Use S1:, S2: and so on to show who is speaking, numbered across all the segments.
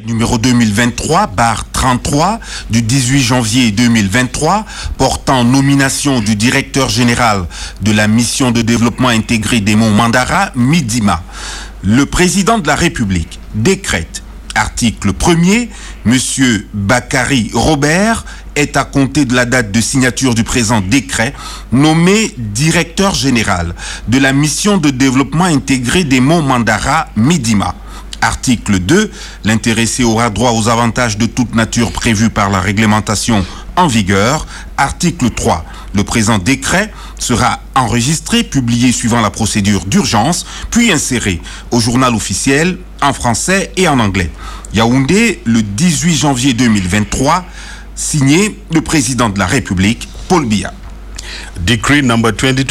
S1: Numéro 2023/33 du 18 janvier 2023 portant nomination du directeur général de la mission de développement intégré des monts Mandara, Midima. Le président de la République décrète, article 1er, M. Bakary Robert est à compter de la date de signature du présent décret nommé directeur général de la mission de développement intégré des monts Mandara, Midima. Article 2, l'intéressé aura droit aux avantages de toute nature prévus par la réglementation en vigueur. Article 3, le présent décret sera enregistré, publié suivant la procédure d'urgence, puis inséré au journal officiel en français et en anglais. Yaoundé, le 18 janvier 2023, signé le président de la République, Paul Biya.
S2: Decree number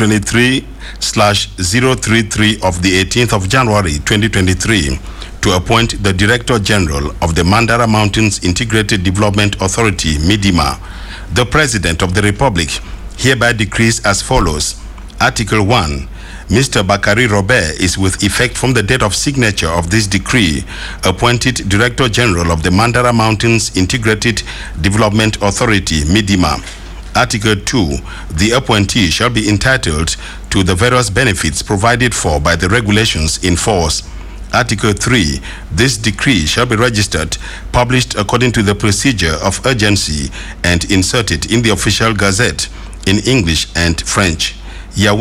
S2: 2023/033 of the 18th of January 2023 to appoint the Director General of the Mandara Mountains Integrated Development Authority, Midima. The President of the Republic hereby decrees as follows. Article 1. Mr. Bakary Robert is with effect from the date of signature of this decree appointed Director General of the Mandara Mountains Integrated Development Authority, Midima. Article 2. The appointee shall be entitled to the various benefits provided for by the regulations in force. Article 3. This decree shall be registered, published according to the procedure of urgency, and inserted in the official gazette in English and French.